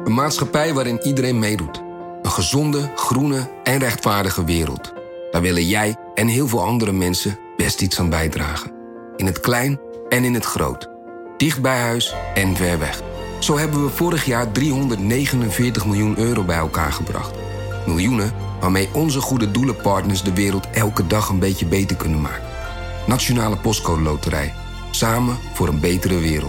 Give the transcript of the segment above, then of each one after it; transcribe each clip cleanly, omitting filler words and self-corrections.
Een maatschappij waarin iedereen meedoet. Een gezonde, groene en rechtvaardige wereld. Daar willen jij en heel veel andere mensen best iets aan bijdragen. In het klein en in het groot. Dicht bij huis en ver weg. Zo hebben we vorig jaar 349 miljoen euro bij elkaar gebracht. Miljoenen waarmee onze goede doelenpartners de wereld elke dag een beetje beter kunnen maken. Nationale Postcode Loterij. Samen voor een betere wereld.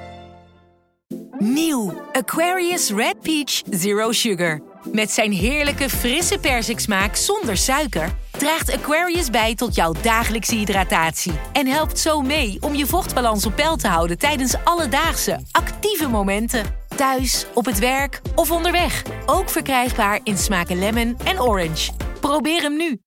Nieuw Aquarius Red Peach Zero Sugar. Met zijn heerlijke frisse persiksmaak zonder suiker draagt Aquarius bij tot jouw dagelijkse hydratatie. En helpt zo mee om je vochtbalans op peil te houden tijdens alledaagse, actieve momenten. Thuis, op het werk of onderweg. Ook verkrijgbaar in smaken lemon en orange. Probeer hem nu.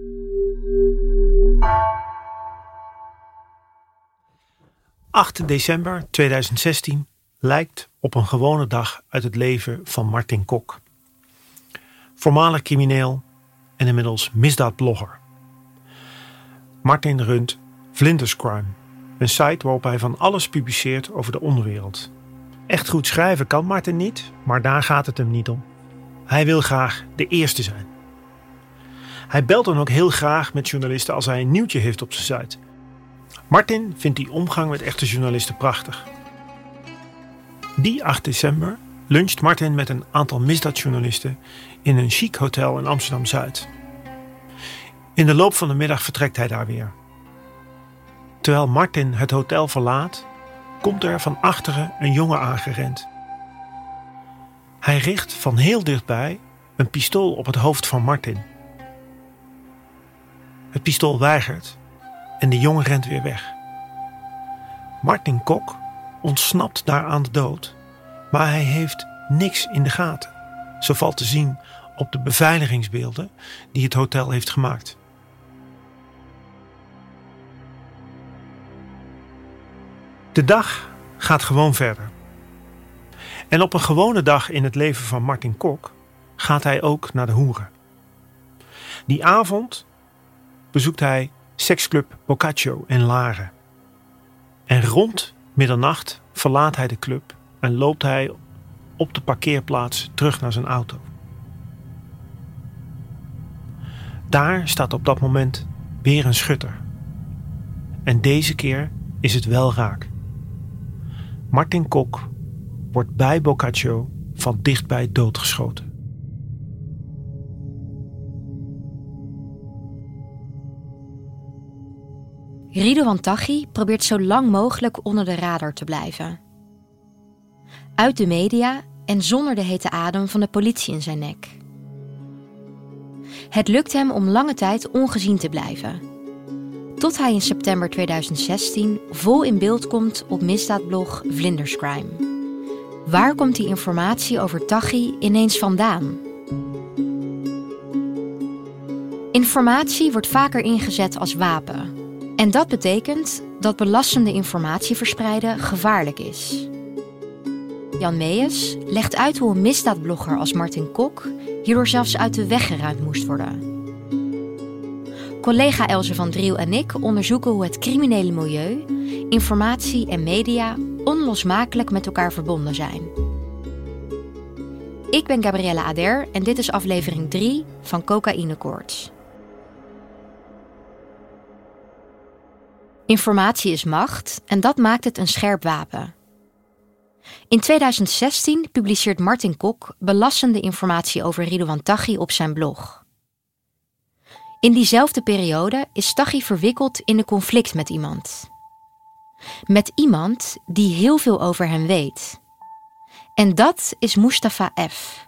...8 december 2016 lijkt op een gewone dag uit het leven van Martin Kok. Voormalig crimineel en inmiddels misdaadblogger. Martin runt Vlinderscrime, een site waarop hij van alles publiceert over de onderwereld. Echt goed schrijven kan Martin niet, maar daar gaat het hem niet om. Hij wil graag de eerste zijn. Hij belt dan ook heel graag met journalisten als hij een nieuwtje heeft op zijn site. Martin vindt die omgang met echte journalisten prachtig. Die 8 december luncht Martin met een aantal misdaadjournalisten in een chic hotel in Amsterdam-Zuid. In de loop van de middag vertrekt hij daar weer. Terwijl Martin het hotel verlaat, komt er van achteren een jongen aangerend. Hij richt van heel dichtbij een pistool op het hoofd van Martin. Het pistool weigert en de jongen rent weer weg. Martin Kok ontsnapt daar aan de dood, maar hij heeft niks in de gaten. Zo valt te zien op de beveiligingsbeelden die het hotel heeft gemaakt. De dag gaat gewoon verder. En op een gewone dag in het leven van Martin Kok gaat hij ook naar de hoeren. Die avond bezoekt hij seksclub Boccaccio in Laren. En rond middernacht verlaat hij de club en loopt hij op de parkeerplaats terug naar zijn auto. Daar staat op dat moment weer een schutter. En deze keer is het wel raak. Martin Kok wordt bij Boccaccio van dichtbij doodgeschoten. Ridouan Taghi probeert zo lang mogelijk onder de radar te blijven. Uit de media en zonder de hete adem van de politie in zijn nek. Het lukt hem om lange tijd ongezien te blijven. Tot hij in september 2016 vol in beeld komt op misdaadblog Vlinderscrime. Waar komt die informatie over Taghi ineens vandaan? Informatie wordt vaker ingezet als wapen. En dat betekent dat belastende informatie verspreiden gevaarlijk is. Jan Meijers legt uit hoe een misdaadblogger als Martin Kok hierdoor zelfs uit de weg geruimd moest worden. Collega Elze van Driel en ik onderzoeken hoe het criminele milieu, informatie en media onlosmakelijk met elkaar verbonden zijn. Ik ben Gabrielle Ader en dit is aflevering 3 van Cocaïne Koorts. Informatie is macht en dat maakt het een scherp wapen. In 2016 publiceert Martin Kok belastende informatie over Ridouan Taghi op zijn blog. In diezelfde periode is Taghi verwikkeld in een conflict met iemand. Met iemand die heel veel over hem weet. En dat is Mustafa F.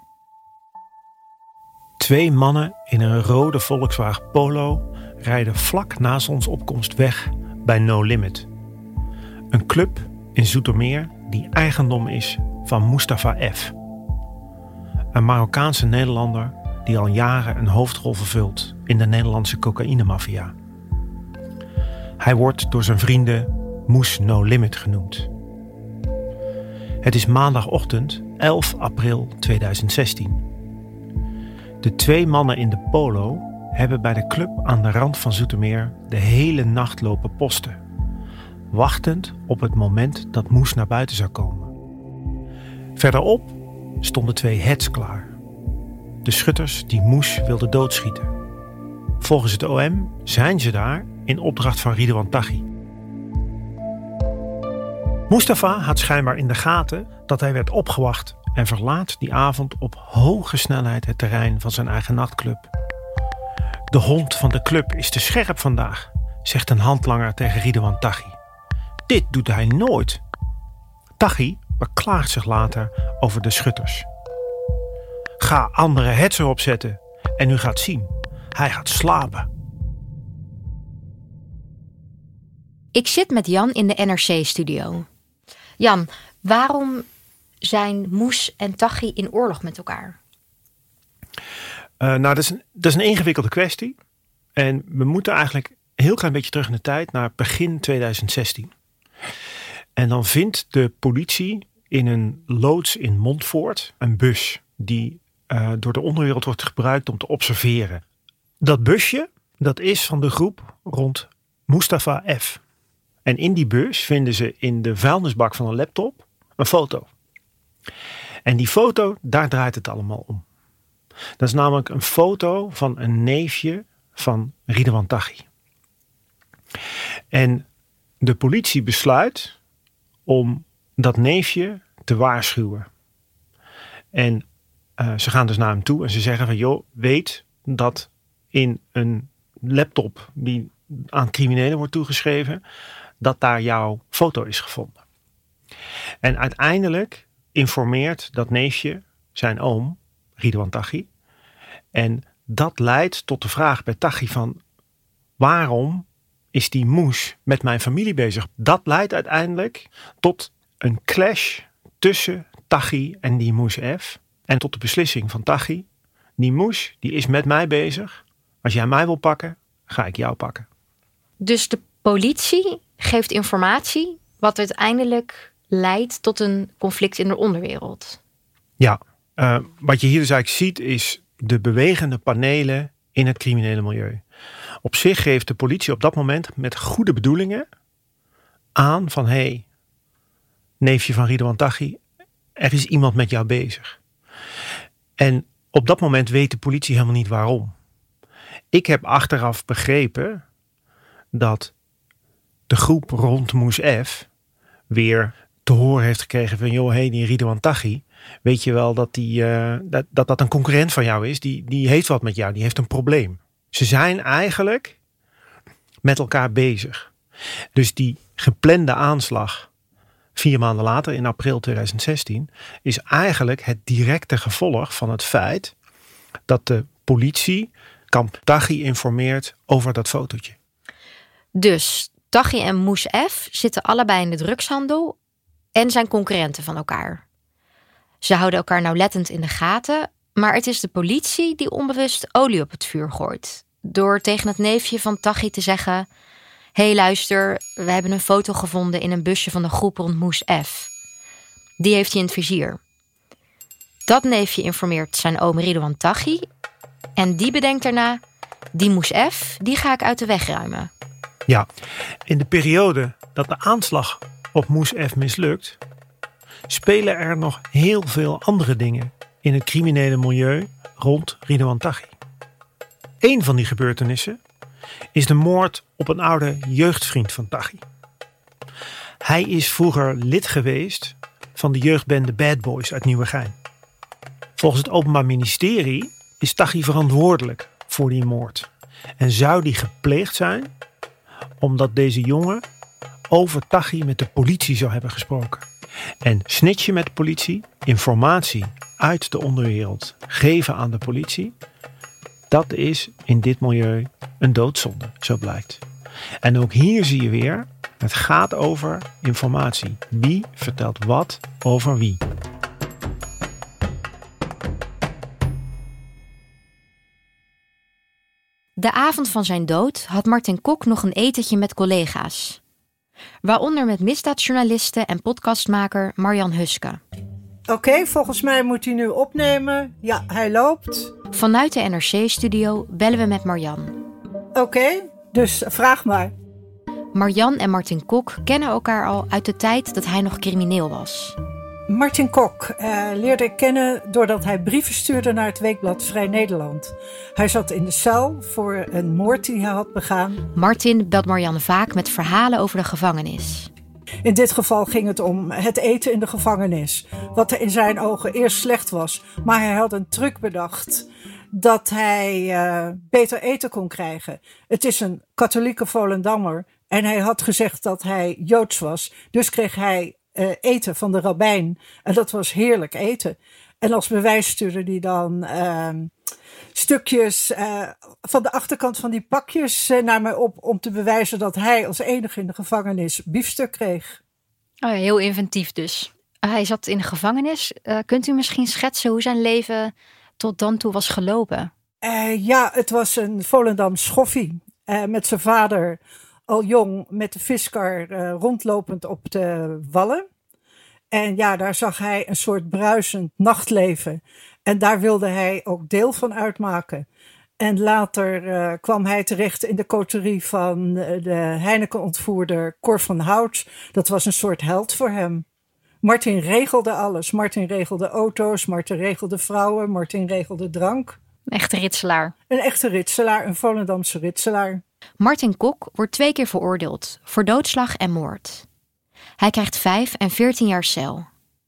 2 mannen in een rode Volkswagen Polo rijden vlak na zonsopkomst weg bij No Limit. Een club in Zoetermeer die eigendom is van Mustafa F. Een Marokkaanse Nederlander die al jaren een hoofdrol vervult in de Nederlandse cocaïnemafia. Hij wordt door zijn vrienden Moes No Limit genoemd. Het is maandagochtend 11 april 2016. De 2 mannen in de Polo hebben bij de club aan de rand van Zoetermeer de hele nacht lopen posten, wachtend op het moment dat Moes naar buiten zou komen. Verderop stonden 2 heads klaar. De schutters die Moes wilden doodschieten. Volgens het OM zijn ze daar in opdracht van Ridouan Taghi. Mustafa had schijnbaar in de gaten dat hij werd opgewacht en verlaat die avond op hoge snelheid het terrein van zijn eigen nachtclub. De hond van de club is te scherp vandaag, zegt een handlanger tegen Ridouan Taghi. Dit doet hij nooit. Taghi beklaagt zich later over de schutters. Ga andere heads erop zetten en u gaat zien. Hij gaat slapen. Ik zit met Jan in de NRC-studio. Jan, waarom zijn Moes en Taghi in oorlog met elkaar? Dat is een ingewikkelde kwestie. En we moeten eigenlijk een heel klein beetje terug in de tijd naar begin 2016. En dan vindt de politie in een loods in Montfort een bus die door de onderwereld wordt gebruikt om te observeren. Dat busje, dat is van de groep rond Mustafa F. En in die bus vinden ze in de vuilnisbak van een laptop een foto. En die foto, daar draait het allemaal om. Dat is namelijk een foto van een neefje van Ridouan Taghi. En de politie besluit om dat neefje te waarschuwen. En ze gaan dus naar hem toe en ze zeggen van joh, weet dat in een laptop die aan criminelen wordt toegeschreven, dat daar jouw foto is gevonden. En uiteindelijk informeert dat neefje zijn oom, Ridouan Taghi. En dat leidt tot de vraag bij Taghi van waarom is die Moes met mijn familie bezig? Dat leidt uiteindelijk tot een clash tussen Taghi en die Moes F. En tot de beslissing van Taghi, die Moes die is met mij bezig. Als jij mij wil pakken, ga ik jou pakken. Dus de politie geeft informatie wat uiteindelijk leidt tot een conflict in de onderwereld. Ja, wat je hier dus eigenlijk ziet is de bewegende panelen in het criminele milieu. Op zich geeft de politie op dat moment met goede bedoelingen aan van hey, neefje van Ridouan Taghi, er is iemand met jou bezig. En op dat moment weet de politie helemaal niet waarom. Ik heb achteraf begrepen dat de groep rond Moes F weer te horen heeft gekregen van joh, hey, die Ridouan Taghi, weet je wel dat dat een concurrent van jou is, die heeft wat met jou, die heeft een probleem. Ze zijn eigenlijk met elkaar bezig. Dus die geplande aanslag 4 maanden later, in april 2016, is eigenlijk het directe gevolg van het feit dat de politie kamp Taghi informeert over dat fotootje. Dus Taghi en Moes F zitten allebei in de drugshandel en zijn concurrenten van elkaar. Ze houden elkaar nauwlettend in de gaten, maar het is de politie die onbewust olie op het vuur gooit. Door tegen het neefje van Taghi te zeggen: hey, luister, we hebben een foto gevonden in een busje van de groep rond Moes F. Die heeft hij in het vizier. Dat neefje informeert zijn oom Ridouan Taghi en die bedenkt daarna: die Moes F, die ga ik uit de weg ruimen. Ja, in de periode dat de aanslag op Moes F mislukt, spelen er nog heel veel andere dingen in het criminele milieu rond Ridouan Taghi. Eén van die gebeurtenissen is de moord op een oude jeugdvriend van Taghi. Hij is vroeger lid geweest van de jeugdbende Bad Boys uit Nieuwegein. Volgens het Openbaar Ministerie is Taghi verantwoordelijk voor die moord. En zou die gepleegd zijn omdat deze jongen over Taghi met de politie zou hebben gesproken. En snitchen met de politie, informatie uit de onderwereld geven aan de politie, dat is in dit milieu een doodzonde, zo blijkt. En ook hier zie je weer, het gaat over informatie. Wie vertelt wat over wie? De avond van zijn dood had Martin Kok nog een etentje met collega's. Waaronder met misdaadjournaliste en podcastmaker Marjan Huske. Oké, volgens mij moet hij nu opnemen. Ja, hij loopt. Vanuit de NRC-studio bellen we met Marjan. Oké, dus vraag maar. Marjan en Martin Kok kennen elkaar al uit de tijd dat hij nog crimineel was. Martin Kok leerde ik kennen doordat hij brieven stuurde naar het weekblad Vrij Nederland. Hij zat in de cel voor een moord die hij had begaan. Martin belt Marianne vaak met verhalen over de gevangenis. In dit geval ging het om het eten in de gevangenis. Wat er in zijn ogen eerst slecht was. Maar hij had een truc bedacht dat hij beter eten kon krijgen. Het is een katholieke Volendammer. En hij had gezegd dat hij Joods was. Dus kreeg hij eten van de rabbijn. En dat was heerlijk eten. En als bewijs stuurde hij dan stukjes van de achterkant van die pakjes naar mij op. Om te bewijzen dat hij als enige in de gevangenis biefstuk kreeg. Oh ja, heel inventief dus. Hij zat in de gevangenis. Kunt u misschien schetsen hoe zijn leven tot dan toe was gelopen? Ja, het was een Volendams schoffie. Met zijn vader al jong met de viskar rondlopend op de wallen. En ja, daar zag hij een soort bruisend nachtleven. En daar wilde hij ook deel van uitmaken. En later kwam hij terecht in de coterie van de Heineken-ontvoerder Cor van Hout. Dat was een soort held voor hem. Martin regelde alles. Martin regelde auto's, Martin regelde vrouwen, Martin regelde drank. Een echte ritselaar. Een echte ritselaar, een Volendamse ritselaar. Martin Kok wordt 2 keer veroordeeld voor doodslag en moord. Hij krijgt 5 en 14 jaar cel.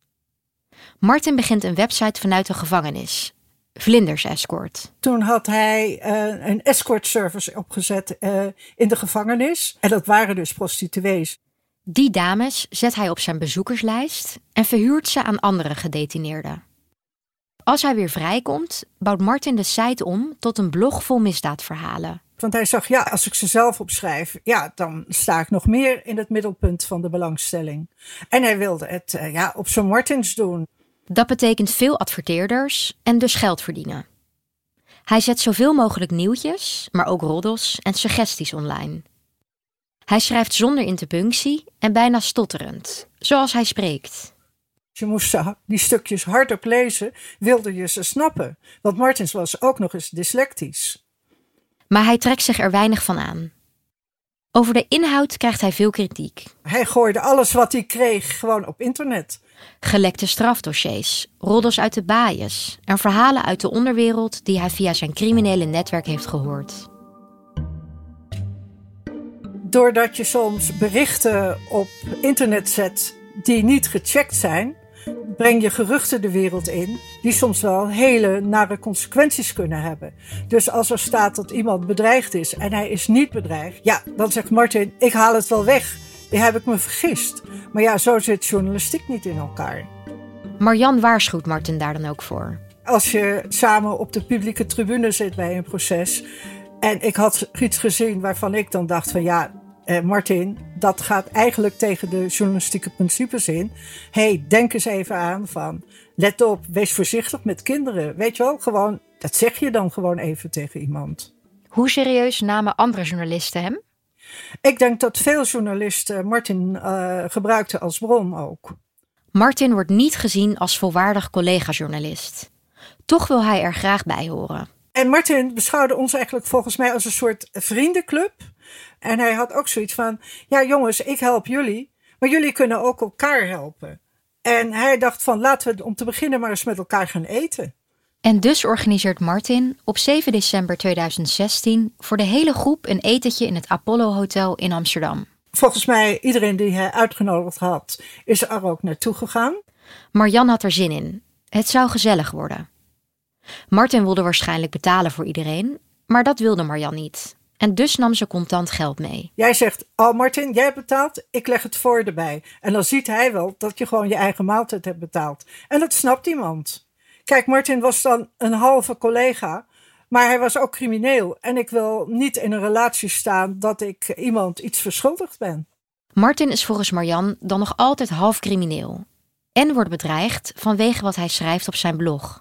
Martin begint een website vanuit de gevangenis. Vlinders Escort. Toen had hij een escort service opgezet in de gevangenis. En dat waren dus prostituees. Die dames zet hij op zijn bezoekerslijst en verhuurt ze aan andere gedetineerden. Als hij weer vrijkomt, bouwt Martin de site om tot een blog vol misdaadverhalen. Want hij zag, ja, als ik ze zelf opschrijf, ja, dan sta ik nog meer in het middelpunt van de belangstelling. En hij wilde het op zijn Martins doen. Dat betekent veel adverteerders en dus geld verdienen. Hij zet zoveel mogelijk nieuwtjes, maar ook roddels en suggesties online. Hij schrijft zonder interpunctie en bijna stotterend, zoals hij spreekt. Je moest die stukjes hardop lezen, wilde je ze snappen. Want Martins was ook nog eens dyslectisch. Maar hij trekt zich er weinig van aan. Over de inhoud krijgt hij veel kritiek. Hij gooide alles wat hij kreeg gewoon op internet. Gelekte strafdossiers, roddels uit de baaiers en verhalen uit de onderwereld die hij via zijn criminele netwerk heeft gehoord. Doordat je soms berichten op internet zet die niet gecheckt zijn, breng je geruchten de wereld in die soms wel hele nare consequenties kunnen hebben. Dus als er staat dat iemand bedreigd is en hij is niet bedreigd, ja, dan zegt Martin, ik haal het wel weg. Die heb ik me vergist. Maar ja, zo zit journalistiek niet in elkaar. Marianne waarschuwt Martin daar dan ook voor. Als je samen op de publieke tribune zit bij een proces en ik had iets gezien waarvan ik dan dacht van ja, Martin, dat gaat eigenlijk tegen de journalistieke principes in. Denk eens even aan van, let op, wees voorzichtig met kinderen. Weet je wel, gewoon, dat zeg je dan gewoon even tegen iemand. Hoe serieus namen andere journalisten hem? Ik denk dat veel journalisten Martin gebruikten als bron ook. Martin wordt niet gezien als volwaardig collega-journalist. Toch wil hij er graag bij horen. En Martin beschouwde ons eigenlijk volgens mij als een soort vriendenclub. En hij had ook zoiets van, ja jongens, ik help jullie, maar jullie kunnen ook elkaar helpen. En hij dacht van, laten we om te beginnen maar eens met elkaar gaan eten. En dus organiseert Martin op 7 december 2016 voor de hele groep een etentje in het Apollo Hotel in Amsterdam. Volgens mij, iedereen die hij uitgenodigd had, is er ook naartoe gegaan. Marianne had er zin in. Het zou gezellig worden. Martin wilde waarschijnlijk betalen voor iedereen, maar dat wilde Marianne niet. En dus nam ze contant geld mee. Jij zegt, Martin, jij betaalt, ik leg het voor erbij. En dan ziet hij wel dat je gewoon je eigen maaltijd hebt betaald. En dat snapt iemand. Kijk, Martin was dan een halve collega, maar hij was ook crimineel. En ik wil niet in een relatie staan dat ik iemand iets verschuldigd ben. Martin is volgens Marianne dan nog altijd half crimineel. En wordt bedreigd vanwege wat hij schrijft op zijn blog.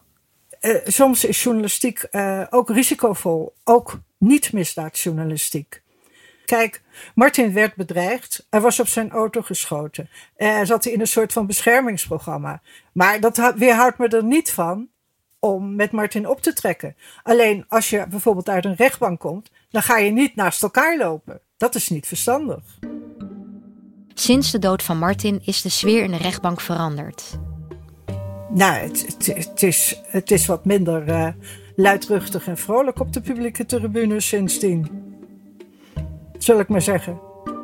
Soms is journalistiek ook risicovol, ook niet-misdaadjournalistiek. Kijk, Martin werd bedreigd, er was op zijn auto geschoten. Zat hij in een soort van beschermingsprogramma. Maar dat weerhoudt me er niet van om met Martin op te trekken. Alleen als je bijvoorbeeld uit een rechtbank komt, dan ga je niet naast elkaar lopen. Dat is niet verstandig. Sinds de dood van Martin is de sfeer in de rechtbank veranderd. Nou, het is wat minder luidruchtig en vrolijk op de publieke tribune sindsdien. Zal ik maar zeggen.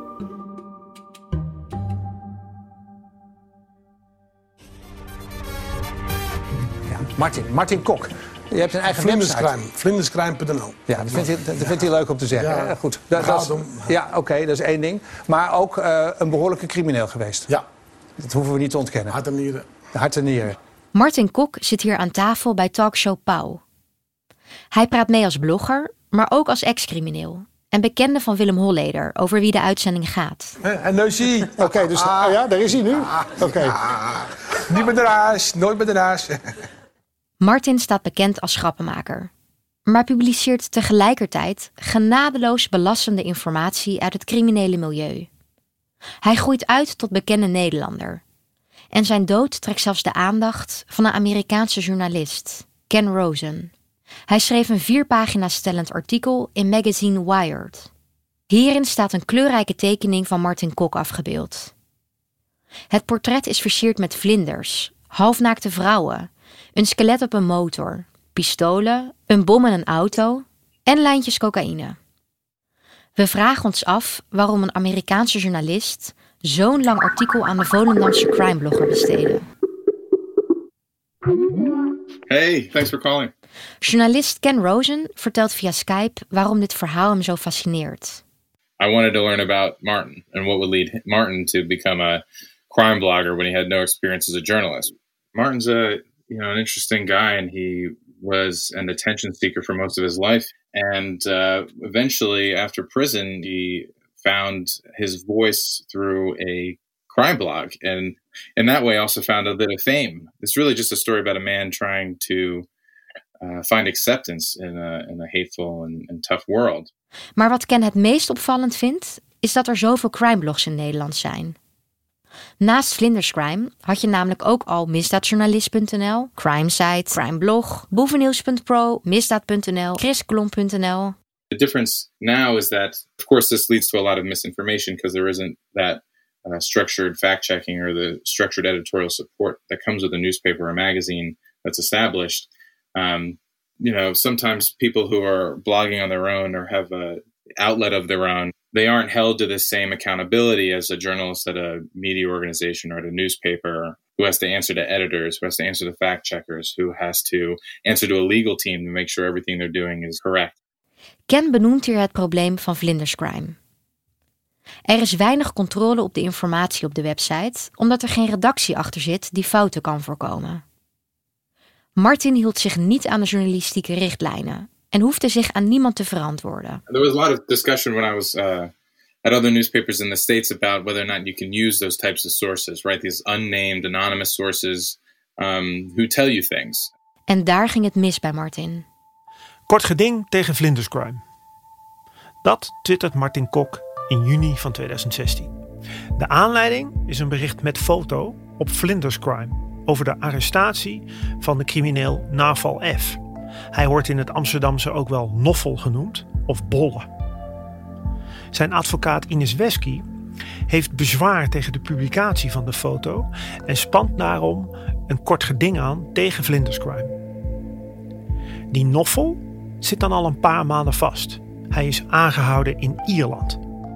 Martin Kok. Je hebt een eigen website. Vlinderscrime.nl. Ja, dat vindt hij leuk om te zeggen. Ja, goed. Oké, dat is één ding. Maar ook een behoorlijke crimineel geweest. Ja. Dat hoeven we niet te ontkennen. Hart en nieren. Martin Kok zit hier aan tafel bij talkshow Pauw. Hij praat mee als blogger, maar ook als ex-crimineel. En bekende van Willem Holleder, over wie de uitzending gaat. En nu zie je. Oké, dus daar is hij nu. Oké. Niet met de raas, nooit met de raas. Martin staat bekend als grappenmaker, maar publiceert tegelijkertijd genadeloos belastende informatie uit het criminele milieu. Hij groeit uit tot bekende Nederlander. En zijn dood trekt zelfs de aandacht van een Amerikaanse journalist, Ken Rosen. Hij schreef een 4 pagina's stellend artikel in magazine Wired. Hierin staat een kleurrijke tekening van Martin Kok afgebeeld. Het portret is versierd met vlinders, halfnaakte vrouwen, een skelet op een motor, pistolen, een bom in een auto en lijntjes cocaïne. We vragen ons af waarom een Amerikaanse journalist zo'n lang artikel aan de Volendamse crimeblogger besteedde. Hey, thanks for calling. Journalist Ken Rosen vertelt via Skype waarom dit verhaal hem zo fascineert. I wanted to learn about Martin and what would lead Martin to become a crime blogger when he had no experience as a journalist. Martin's an interesting guy, and he was an attention seeker for most of his life. And eventually, after prison, he found his voice through a crime blog, and in that way also found a bit of fame. It's really just a story about a man trying to find acceptance in a hateful and tough world. Maar wat Ken het meest opvallend vindt, is dat er zoveel crimeblogs in Nederland zijn. Naast Vlinderscrime had je namelijk ook al misdaadjournalist.nl, Crimesite, Crimeblog, boevennieuws.pro, misdaad.nl, chriskolom.nl. The difference now is that, of course, this leads to a lot of misinformation because there isn't that structured fact-checking or the structured editorial support that comes with a newspaper or magazine that's established. Sometimes people who are blogging on their own or have an outlet of their own, they aren't held to the same accountability as a journalist at a media organization or at a newspaper who has to answer to editors, who has to answer to fact checkers, who has to answer to a legal team to make sure everything they're doing is correct. Ken benoemt hier het probleem van Vlinderscrime. Er is weinig controle op de informatie op de website, omdat er geen redactie achter zit die fouten kan voorkomen. Martin hield zich niet aan de journalistieke richtlijnen en hoefde zich aan niemand te verantwoorden. There was a lot of discussion when I was at other newspapers in the States about whether or not you can use those types of sources, right? These unnamed, anonymous sources who tell you things. En daar ging het mis bij Martin. Kort geding tegen Vlinderscrime. Dat twittert Martin Kok in juni van 2016. De aanleiding is een bericht met foto op Vlinderscrime over de arrestatie van de crimineel Naval F. Hij wordt in het Amsterdamse ook wel Noffel genoemd of Bolle. Zijn advocaat Ines Wesky heeft bezwaar tegen de publicatie van de foto en spant daarom een kort geding aan tegen Vlinderscrime. Die Noffel zit dan al een paar maanden vast. Hij is aangehouden in Ierland.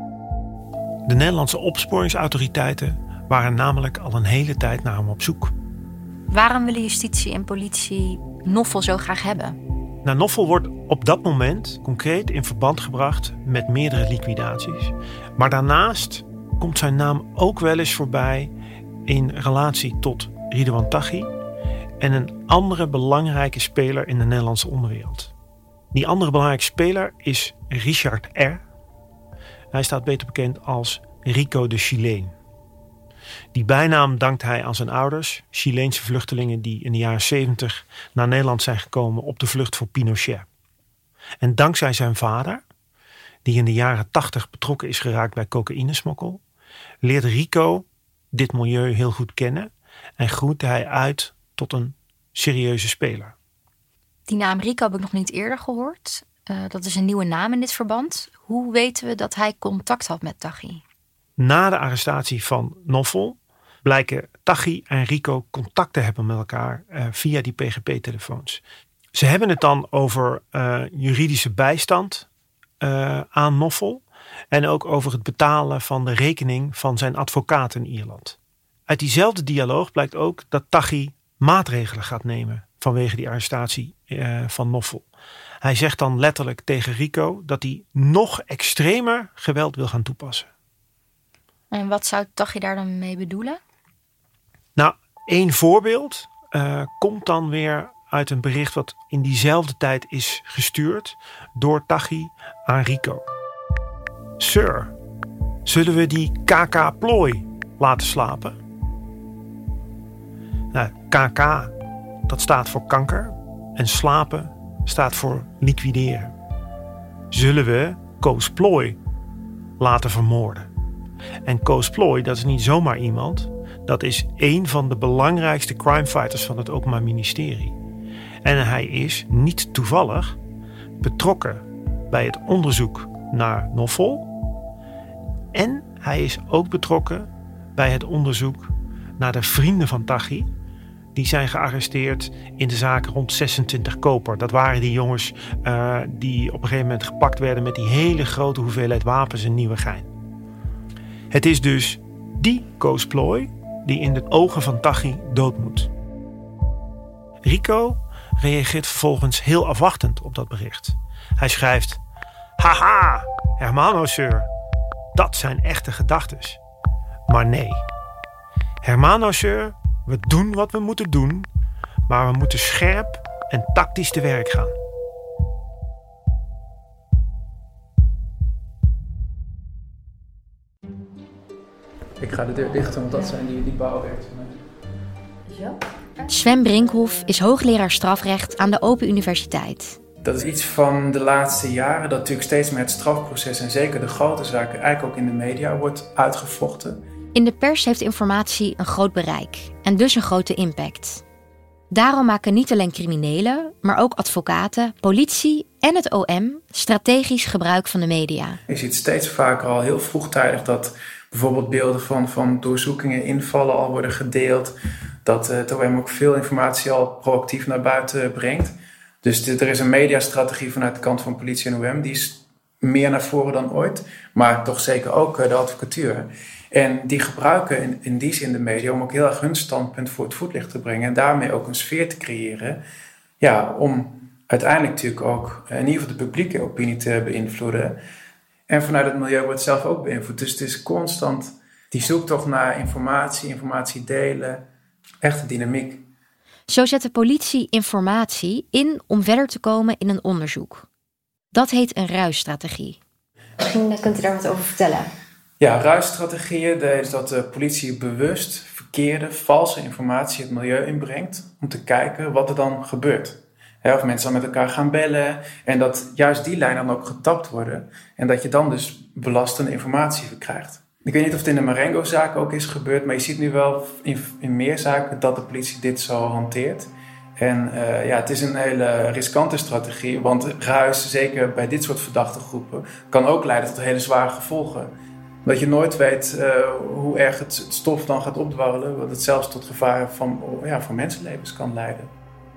De Nederlandse opsporingsautoriteiten waren namelijk al een hele tijd naar hem op zoek. Waarom willen justitie en politie Noffel zo graag hebben? Nou, Noffel wordt op dat moment concreet in verband gebracht met meerdere liquidaties. Maar daarnaast komt zijn naam ook wel eens voorbij in relatie tot Ridouan Taghi en een andere belangrijke speler in de Nederlandse onderwereld. Die andere belangrijke speler is Richard R. Hij staat beter bekend als Rico de Chileen. Die bijnaam dankt hij aan zijn ouders, Chileense vluchtelingen die in de jaren 70 naar Nederland zijn gekomen op de vlucht voor Pinochet. En dankzij zijn vader, die in de jaren 80 betrokken is geraakt bij cocaïnesmokkel, leert Rico dit milieu heel goed kennen en groeit hij uit tot een serieuze speler. Die naam Rico heb ik nog niet eerder gehoord. Dat is een nieuwe naam in dit verband. Hoe weten we dat hij contact had met Taghi? Na de arrestatie van Noffel blijken Taghi en Rico contact te hebben met elkaar via die PGP-telefoons. Ze hebben het dan over juridische bijstand aan Knoffel en ook over het betalen van de rekening van zijn advocaat in Ierland. Uit diezelfde dialoog blijkt ook dat Taghi maatregelen gaat nemen vanwege die arrestatie van Knoffel. Hij zegt dan letterlijk tegen Rico dat hij nog extremer geweld wil gaan toepassen. En wat zou Taghi daar dan mee bedoelen? Nou, één voorbeeld komt dan weer uit een bericht wat in diezelfde tijd is gestuurd door Taghi aan Rico. Sir, zullen we die KK-plooi laten slapen? Nou, KK, dat staat voor kanker en slapen staat voor liquideren. Zullen we Koos Plooi laten vermoorden? En Koos Plooi, dat is niet zomaar iemand. Dat is één van de belangrijkste crimefighters van het Openbaar Ministerie. En hij is niet toevallig betrokken bij het onderzoek naar Knoffel. En hij is ook betrokken bij het onderzoek naar de vrienden van Taghi. Die zijn gearresteerd in de zaak rond 26 koper. Dat waren die jongens die op een gegeven moment gepakt werden met die hele grote hoeveelheid wapens in Nieuwegein. Het is dus die Koos Plooi die in de ogen van Taghi dood moet. Rico reageert vervolgens heel afwachtend op dat bericht. Hij schrijft: haha, Hermano sir, dat zijn echte gedachtes. Maar nee, Hermano sir, we doen wat we moeten doen, maar we moeten scherp en tactisch te werk gaan. Ik ga de deur dichten, want dat zijn die bouwwerken. Sven Brinkhoff is hoogleraar strafrecht aan de Open Universiteit. Dat is iets van de laatste jaren dat natuurlijk steeds meer het strafproces en zeker de grote zaken eigenlijk ook in de media wordt uitgevochten. In de pers heeft informatie een groot bereik en dus een grote impact. Daarom maken niet alleen criminelen, maar ook advocaten, politie en het OM strategisch gebruik van de media. Je ziet steeds vaker al heel vroegtijdig dat bijvoorbeeld beelden van doorzoekingen, invallen al worden gedeeld. Dat het OM ook veel informatie al proactief naar buiten brengt. Dus er is een mediastrategie vanuit de kant van politie en OM. Die is meer naar voren dan ooit. Maar toch zeker ook de advocatuur. En die gebruiken in die zin de media om ook heel erg hun standpunt voor het voetlicht te brengen. En daarmee ook een sfeer te creëren. Ja, om uiteindelijk natuurlijk ook in ieder geval de publieke opinie te beïnvloeden. En vanuit het milieu wordt het zelf ook beïnvloed. Dus het is constant die zoektocht naar informatie delen. Echte dynamiek. Zo zet de politie informatie in om verder te komen in een onderzoek. Dat heet een ruisstrategie. Misschien kunt u daar wat over vertellen. Ja, ruisstrategieën is dat de politie bewust verkeerde, valse informatie het milieu inbrengt om te kijken wat er dan gebeurt. Of mensen dan met elkaar gaan bellen en dat juist die lijnen dan ook getapt worden en dat je dan dus belastende informatie krijgt. Ik weet niet of het in de Marengo-zaak ook is gebeurd, maar je ziet nu wel in meer zaken dat de politie dit zo hanteert. En het is een hele riskante strategie, want ruis, zeker bij dit soort verdachte groepen, kan ook leiden tot hele zware gevolgen. Dat je nooit weet hoe erg het stof dan gaat opdwarrelen, wat het zelfs tot gevaar van mensenlevens kan leiden.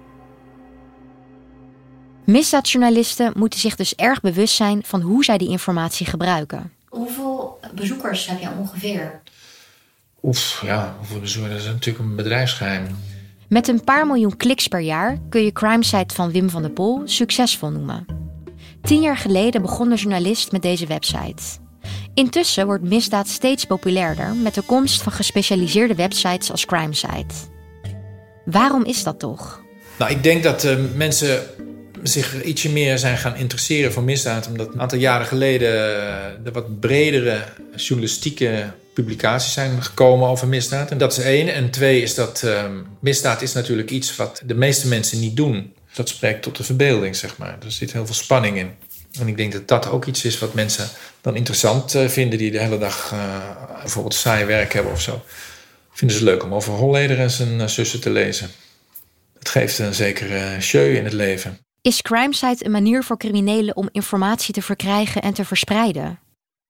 Misdaadjournalisten moeten zich dus erg bewust zijn van hoe zij die informatie gebruiken. Hoeveel bezoekers heb je ongeveer? Hoeveel bezoekers? Dat is natuurlijk een bedrijfsgeheim. Met een paar miljoen kliks per jaar kun je crimesite van Wim van der Pol succesvol noemen. 10 jaar geleden begon de journalist met deze website. Intussen wordt misdaad steeds populairder met de komst van gespecialiseerde websites als Crimesite. Waarom is dat toch? Nou, ik denk dat mensen zich ietsje meer zijn gaan interesseren voor misdaad, omdat een aantal jaren geleden er wat bredere journalistieke publicaties zijn gekomen over misdaad. En dat is 1. En 2 is dat misdaad is natuurlijk iets wat de meeste mensen niet doen. Dat spreekt tot de verbeelding, zeg maar. Er zit heel veel spanning in. En ik denk dat dat ook iets is wat mensen dan interessant vinden die de hele dag bijvoorbeeld saai werk hebben of zo. Vinden ze leuk om over Holleder en zijn zussen te lezen. Het geeft een zekere jeu in het leven. Is Crimesite een manier voor criminelen om informatie te verkrijgen en te verspreiden?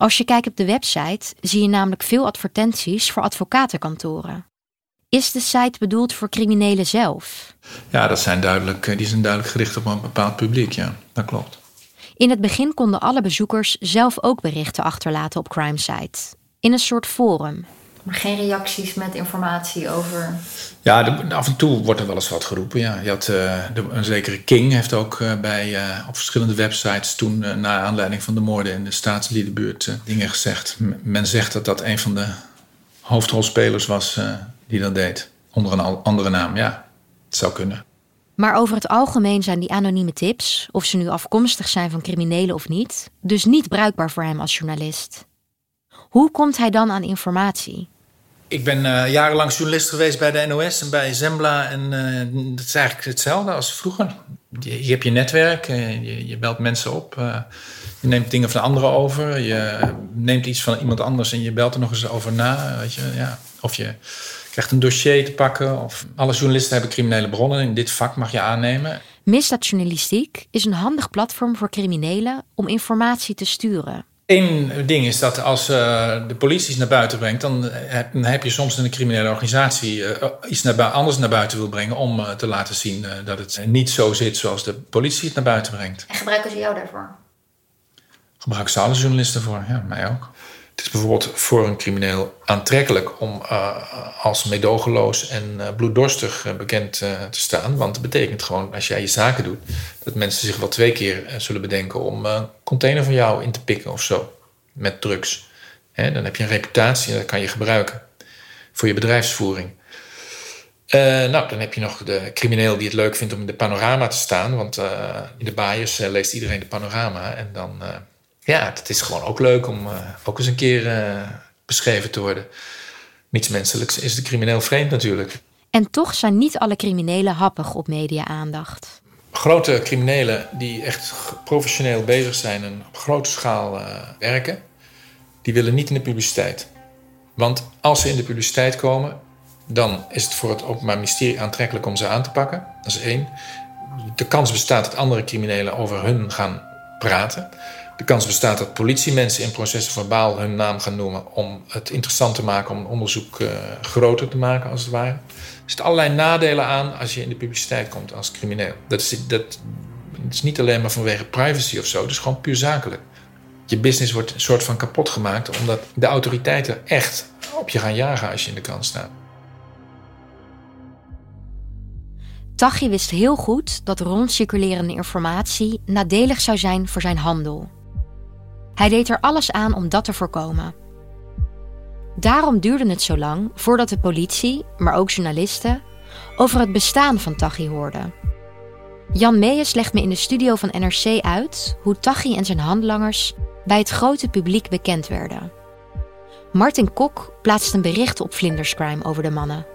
Als je kijkt op de website zie je namelijk veel advertenties voor advocatenkantoren. Is de site bedoeld voor criminelen zelf? Ja, die zijn duidelijk gericht op een bepaald publiek, ja. Dat klopt. In het begin konden alle bezoekers zelf ook berichten achterlaten op CrimeSite. In een soort forum. Maar geen reacties met informatie over... Ja, af en toe wordt er wel eens wat geroepen, ja. Je had, een zekere King heeft ook op verschillende websites toen... naar aanleiding van de moorden in de staatsliedenbuurt dingen gezegd. Men zegt dat dat een van de hoofdrolspelers was die dat deed. Onder een andere naam, ja. Het zou kunnen. Maar over het algemeen zijn die anonieme tips, of ze nu afkomstig zijn van criminelen of niet, dus niet bruikbaar voor hem als journalist. Hoe komt hij dan aan informatie? Ik ben jarenlang journalist geweest bij de NOS en bij Zembla. En dat is eigenlijk hetzelfde als vroeger. Je hebt je netwerk, je belt mensen op. Je neemt dingen van anderen over. Je neemt iets van iemand anders en je belt er nog eens over na. Weet je, ja. Of je krijgt een dossier te pakken. Of alle journalisten hebben criminele bronnen. In dit vak mag je aannemen. Misdaadjournalistiek is een handig platform voor criminelen om informatie te sturen. Eén ding is dat als de politie iets naar buiten brengt... dan heb je soms in een criminele organisatie iets anders naar buiten wil brengen... om te laten zien dat het niet zo zit zoals de politie het naar buiten brengt. En gebruiken ze jou daarvoor? Gebruiken ze alle journalisten voor, ja, mij ook. Het is bijvoorbeeld voor een crimineel aantrekkelijk om als meedogenloos en bloeddorstig bekend te staan. Want dat betekent gewoon, als jij je zaken doet, dat mensen zich wel 2 keer zullen bedenken om een container van jou in te pikken of zo. Met drugs. Dan heb je een reputatie en dat kan je gebruiken voor je bedrijfsvoering. Dan heb je nog de crimineel die het leuk vindt om in de panorama te staan. Want in de baaiers leest iedereen de panorama en dan... Ja, het is gewoon ook leuk om ook eens een keer beschreven te worden. Niets menselijks is de crimineel vreemd natuurlijk. En toch zijn niet alle criminelen happig op media-aandacht. Grote criminelen die echt professioneel bezig zijn en op grote schaal werken... die willen niet in de publiciteit. Want als ze in de publiciteit komen... dan is het voor het Openbaar Ministerie aantrekkelijk om ze aan te pakken. Dat is 1. De kans bestaat dat andere criminelen over hun gaan praten... De kans bestaat dat politiemensen in processen verbaal hun naam gaan noemen... om het interessant te maken, om een onderzoek groter te maken, als het ware. Er zitten allerlei nadelen aan als je in de publiciteit komt als crimineel. Dat is niet alleen maar vanwege privacy of zo, het is gewoon puur zakelijk. Je business wordt een soort van kapot gemaakt... omdat de autoriteiten echt op je gaan jagen als je in de krant staat. Taghi wist heel goed dat rondcirculerende informatie nadelig zou zijn voor zijn handel. Hij deed er alles aan om dat te voorkomen. Daarom duurde het zo lang voordat de politie, maar ook journalisten, over het bestaan van Taghi hoorden. Jan Meijers legt me in de studio van NRC uit hoe Taghi en zijn handlangers bij het grote publiek bekend werden. Martin Kok plaatst een bericht op Vlinderscrime over de mannen.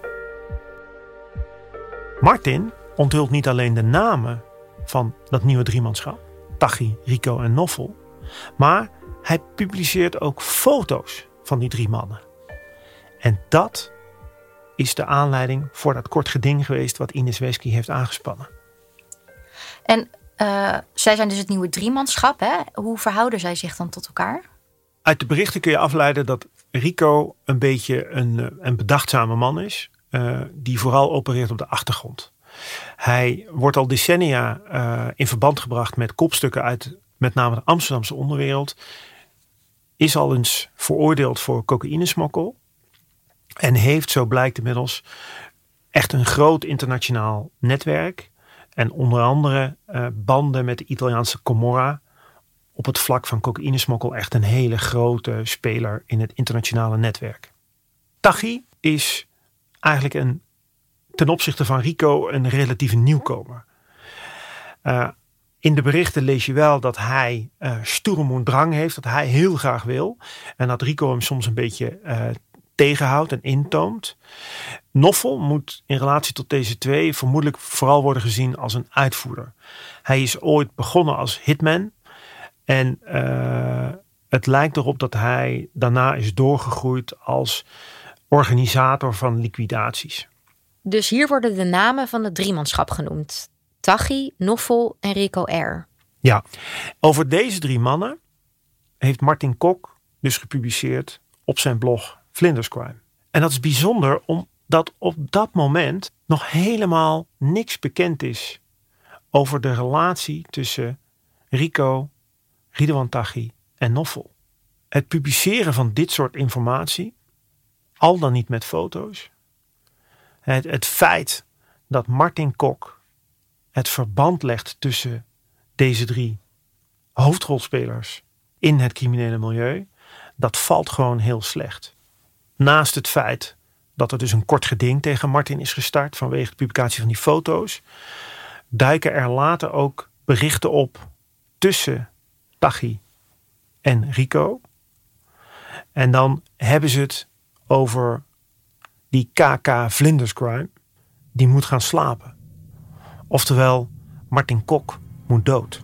Martin onthult niet alleen de namen van dat nieuwe driemanschap, Taghi, Rico en Noffel, maar hij publiceert ook foto's van die 3 mannen. En dat is de aanleiding voor dat kort geding geweest wat Ines Wesky heeft aangespannen. En zij zijn dus het nieuwe driemanschap, hè? Hoe verhouden zij zich dan tot elkaar? Uit de berichten kun je afleiden dat Rico een beetje een bedachtzame man is, die vooral opereert op de achtergrond. Hij wordt al decennia in verband gebracht met kopstukken uit met name de Amsterdamse onderwereld. Is al eens veroordeeld voor cocaïnesmokkel. En heeft, zo blijkt inmiddels, echt een groot internationaal netwerk. En onder andere banden met de Italiaanse Camorra. Op het vlak van cocaïnesmokkel echt een hele grote speler in het internationale netwerk. Taghi is eigenlijk ten opzichte van Rico een relatieve nieuwkomer. In de berichten lees je wel dat hij Sturm und Drang heeft, dat hij heel graag wil. En dat Rico hem soms een beetje tegenhoudt en intoomt. Noffel moet in relatie tot deze 2 vermoedelijk vooral worden gezien als een uitvoerder. Hij is ooit begonnen als hitman. En het lijkt erop dat hij daarna is doorgegroeid als organisator van liquidaties. Dus hier worden de namen van het driemanschap genoemd. Taghi, Noffel en Rico R. Ja, over deze 3 mannen heeft Martin Kok dus gepubliceerd op zijn blog Flinders Crime. En dat is bijzonder omdat op dat moment nog helemaal niks bekend is over de relatie tussen Rico, Ridouan Taghi en Noffel. Het publiceren van dit soort informatie, al dan niet met foto's. Het feit dat Martin Kok het verband legt tussen deze 3 hoofdrolspelers in het criminele milieu, dat valt gewoon heel slecht. Naast het feit dat er dus een kort geding tegen Martin is gestart vanwege de publicatie van die foto's, duiken er later ook berichten op tussen Taghi en Rico. En dan hebben ze het over die KK Flinders Crime, die moet gaan slapen. Oftewel, Martin Kok moet dood.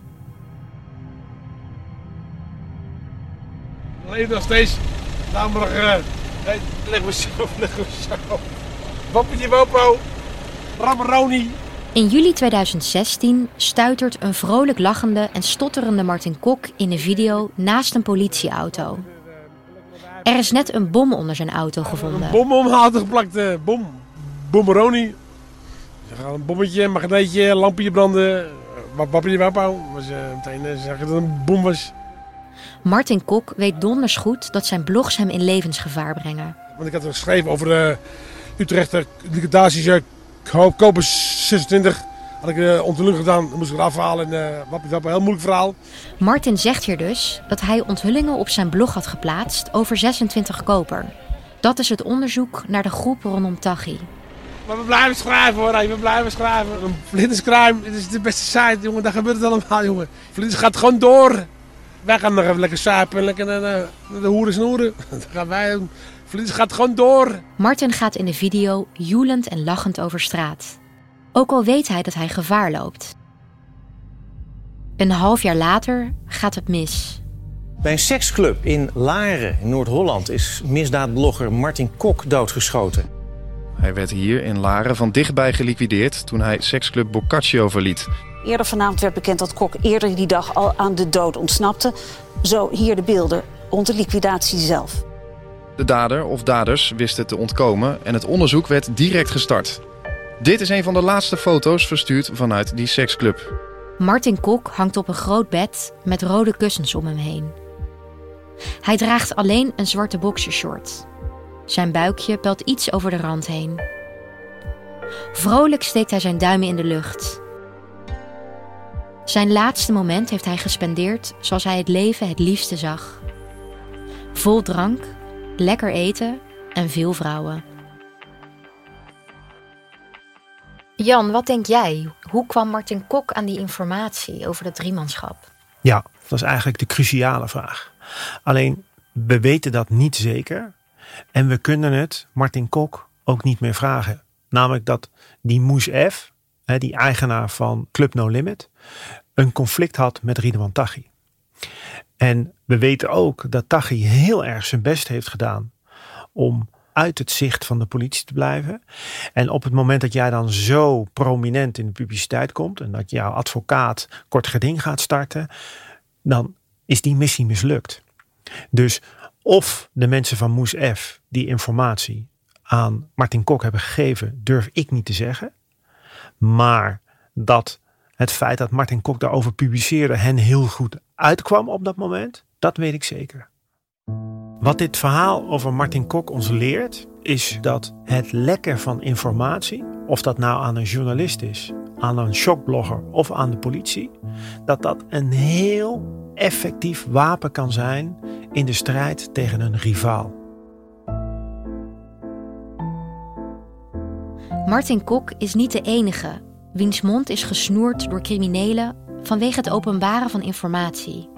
Alleen nog steeds, namelijk, leggen we zo. Wappetje Wopo, Rammeroni. In juli 2016 stuitert een vrolijk lachende en stotterende Martin Kok in een video naast een politieauto. Er is net een bom onder zijn auto gevonden. Een bom om had geplakt, bommeroni. Ze gaan een bommetje, een magneetje, lampje branden. Wappetje Wopo, was meteen zeggen dat het een bom was. Martin Kok weet donders goed dat zijn blogs hem in levensgevaar brengen. Want ik had geschreven over de Utrechter liquidaties, Kopers 26. Had ik de onthulling gedaan, dan moest ik het afhalen. En wat een heel moeilijk verhaal. Martin zegt hier dus dat hij onthullingen op zijn blog had geplaatst over 26 koper. Dat is het onderzoek naar de groep rondom Taghi. Maar we blijven schrijven hoor, we blijven schrijven. Een Flinders Crime, dit is de beste site jongen, daar gebeurt het allemaal jongen. Flinders gaat gewoon door. Wij gaan nog even lekker suipen en lekker naar de hoeren snoeren. Dat gaan wij doen. Flinders gaat gewoon door. Martin gaat in de video joelend en lachend over straat. Ook al weet hij dat hij gevaar loopt. Een half jaar later gaat het mis. Bij een seksclub in Laren in Noord-Holland is misdaadblogger Martin Kok doodgeschoten. Hij werd hier in Laren van dichtbij geliquideerd toen hij seksclub Boccaccio verliet. Eerder vanavond werd bekend dat Kok eerder die dag al aan de dood ontsnapte. Zo hier de beelden rond de liquidatie zelf. De dader of daders wisten te ontkomen en het onderzoek werd direct gestart. Dit is een van de laatste foto's verstuurd vanuit die seksclub. Martin Kok hangt op een groot bed met rode kussens om hem heen. Hij draagt alleen een zwarte boxershort. Zijn buikje pelt iets over de rand heen. Vrolijk steekt hij zijn duimen in de lucht. Zijn laatste moment heeft hij gespendeerd zoals hij het leven het liefste zag. Vol drank, lekker eten en veel vrouwen. Jan, wat denk jij? Hoe kwam Martin Kok aan die informatie over dat driemanschap? Ja, dat is eigenlijk de cruciale vraag. Alleen, we weten dat niet zeker. En we kunnen het Martin Kok ook niet meer vragen. Namelijk dat die Mousse F, die eigenaar van Club No Limit, een conflict had met Ridouan Taghi. En we weten ook dat Taghi heel erg zijn best heeft gedaan om uit het zicht van de politie te blijven. En op het moment dat jij dan zo prominent in de publiciteit komt en dat jouw advocaat kort geding gaat starten, dan is die missie mislukt. Dus of de mensen van Mousse F die informatie aan Martin Kok hebben gegeven, durf ik niet te zeggen. Maar dat het feit dat Martin Kok daarover publiceerde hen heel goed uitkwam op dat moment, dat weet ik zeker. Wat dit verhaal over Martin Kok ons leert, is dat het lekken van informatie, of dat nou aan een journalist is, aan een shockblogger of aan de politie, dat een heel effectief wapen kan zijn in de strijd tegen een rivaal. Martin Kok is niet de enige wiens mond is gesnoerd door criminelen vanwege het openbaren van informatie.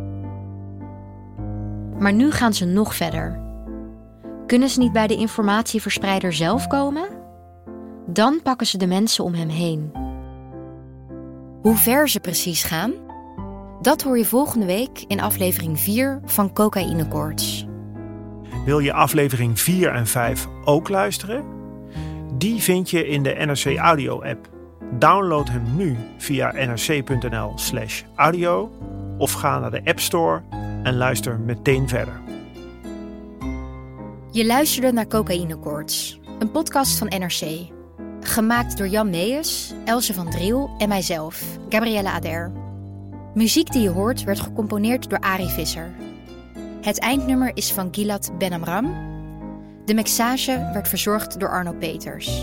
Maar nu gaan ze nog verder. Kunnen ze niet bij de informatieverspreider zelf komen? Dan pakken ze de mensen om hem heen. Hoe ver ze precies gaan? Dat hoor je volgende week in aflevering 4 van Cocaïne Koorts. Wil je aflevering 4 en 5 ook luisteren? Die vind je in de NRC Audio app. Download hem nu via nrc.nl/audio of ga naar de App Store en luister meteen verder. Je luisterde naar Cocaïnekoorts, een podcast van NRC. Gemaakt door Jan Meijers, Else van Driel en mijzelf, Gabrielle Ader. Muziek die je hoort werd gecomponeerd door Arie Visser. Het eindnummer is van Gilad Ben Amram. De mixage werd verzorgd door Arno Peters.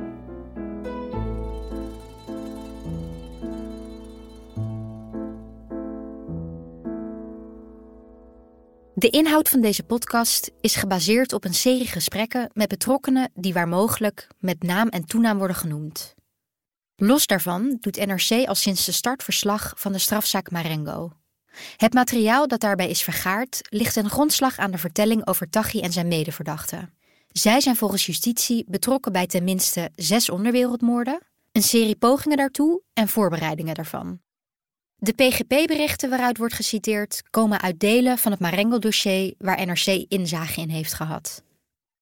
De inhoud van deze podcast is gebaseerd op een serie gesprekken met betrokkenen die waar mogelijk met naam en toenaam worden genoemd. Los daarvan doet NRC al sinds de start verslag van de strafzaak Marengo. Het materiaal dat daarbij is vergaard ligt ten grondslag aan de vertelling over Taghi en zijn medeverdachten. Zij zijn volgens justitie betrokken bij tenminste 6 onderwereldmoorden, een serie pogingen daartoe en voorbereidingen daarvan. De PGP-berichten waaruit wordt geciteerd komen uit delen van het Marengo-dossier waar NRC inzage in heeft gehad.